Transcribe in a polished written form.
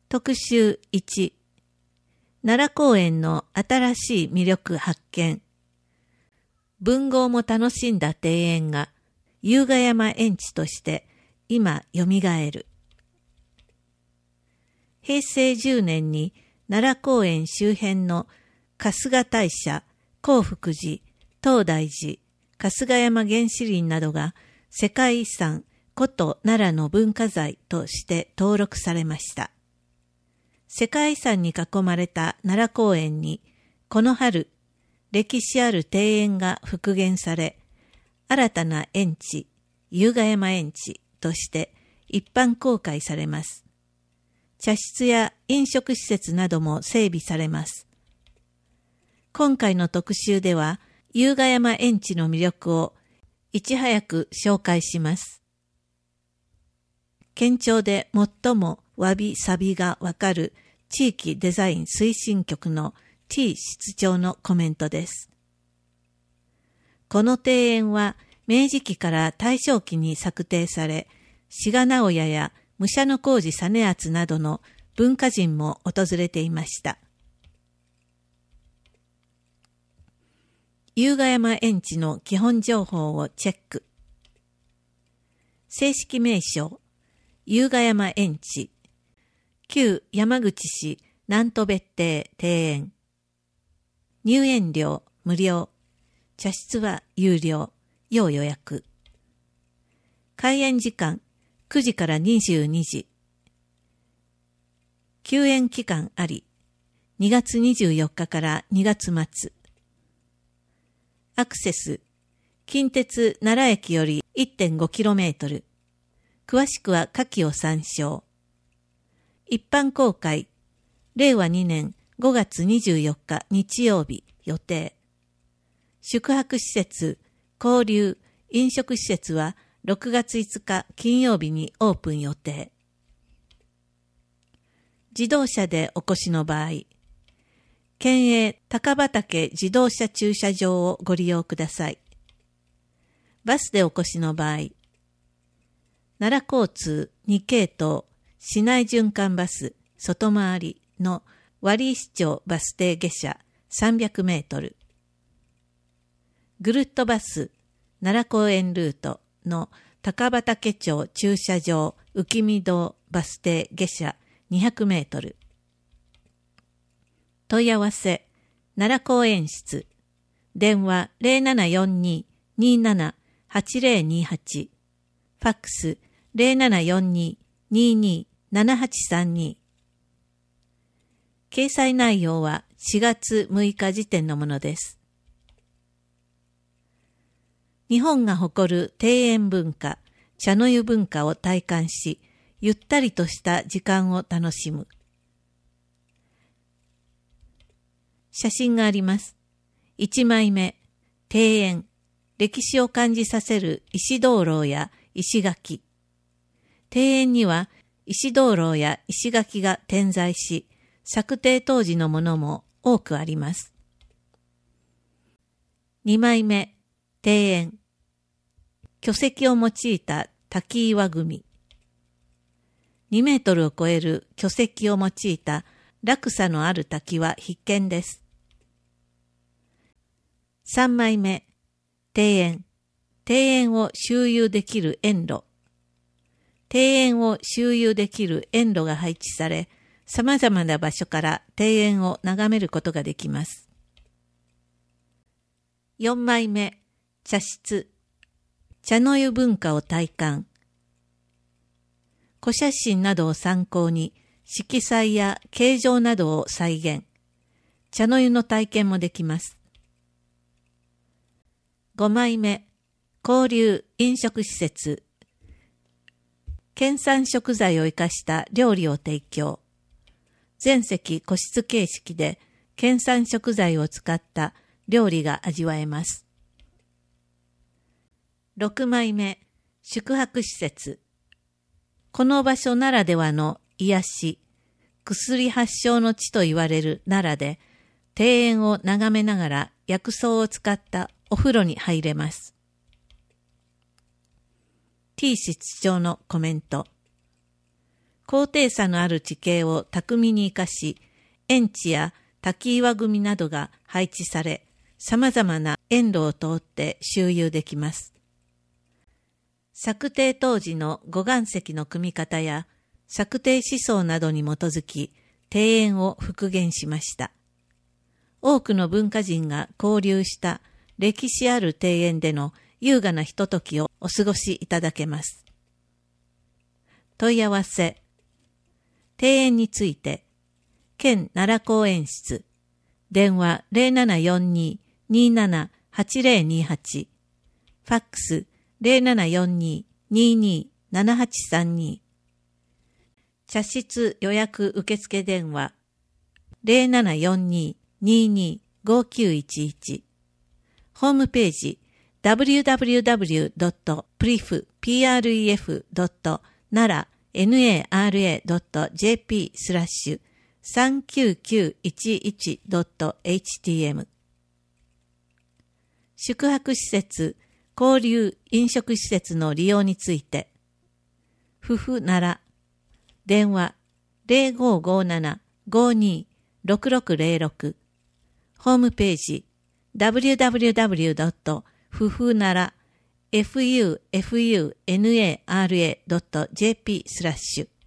特集1、奈良公園の新しい魅力発見。文豪も楽しんだ庭園が由賀山園地として今よみがえる。平成10年に奈良公園周辺の春日大社、興福寺、東大寺、春日山原始林などが世界遺産古都奈良の文化財として登録されました。世界遺産に囲まれた奈良公園にこの春、歴史ある庭園が復元され、新たな園地、由賀山園地として一般公開されます。茶室や飲食施設なども整備されます。今回の特集では、由賀山園地の魅力をいち早く紹介します。県庁で最もわびさびがわかる地域デザイン推進局の T 室長のコメントです。この庭園は明治期から大正期に策定され、志賀直哉や武者小路実篤などの文化人も訪れていました。由賀山園地の基本情報をチェック。正式名称、由賀山園地、旧山口市南砺別邸庭園。入園料無料、茶室は有料、要予約。開園時間9時から22時。休園期間あり、2月24日から2月末。アクセス、近鉄奈良駅より 1.5km。詳しくは下記を参照。一般公開、令和2年5月24日日曜日予定。宿泊施設、交流、飲食施設は6月5日金曜日にオープン予定。自動車でお越しの場合、県営高畑自動車駐車場をご利用ください。バスでお越しの場合、奈良交通2系統市内循環バス外回りの割石町バス停下車300メートル。ぐるっとバス奈良公園ルートの高畑町駐車場浮見堂バス停下車200メートル。問い合わせ奈良公園室電話 0742-278028 ファックス 0742-227832。掲載内容は4月6日時点のものです。日本が誇る庭園文化、茶の湯文化を体感し、ゆったりとした時間を楽しむ。写真があります。1枚目、庭園、歴史を感じさせる石灯籠や石垣。庭園には石灯籠や石垣が点在し、策定当時のものも多くあります。2枚目、庭園、巨石を用いた滝岩組。2メートルを超える巨石を用いた落差のある滝は必見です。3枚目、庭園。庭園を周遊できる園路。庭園を周遊できる園路が配置され、様々な場所から庭園を眺めることができます。4枚目、茶室。茶の湯文化を体感。古写真などを参考に、色彩や形状などを再現。茶の湯の体験もできます。5枚目、交流飲食施設。県産食材を生かした料理を提供。全席個室形式で県産食材を使った料理が味わえます。6枚目、宿泊施設。この場所ならではの癒し、薬発祥の地と言われる奈良で、庭園を眺めながら薬草を使ったお風呂に入れます。T 室長のコメント。 高低差のある地形を巧みに活かし、園地や滝岩組などが配置され、様々な園路を通って周遊できます。策定当時の五岩石の組み方や策定思想などに基づき、庭園を復元しました。多くの文化人が交流した歴史ある庭園での優雅なひとときをお過ごしいただけます。問い合わせ。庭園について、県奈良公園室、電話 0742-278028、ファックス 0742-227832、茶室予約受付電話 0742-225911、ホームページ www.pref-nara.jp/39911.htm。 宿泊施設、交流飲食施設の利用について、夫婦なら電話 0557-526606、ホームページ www.fufnara.jp/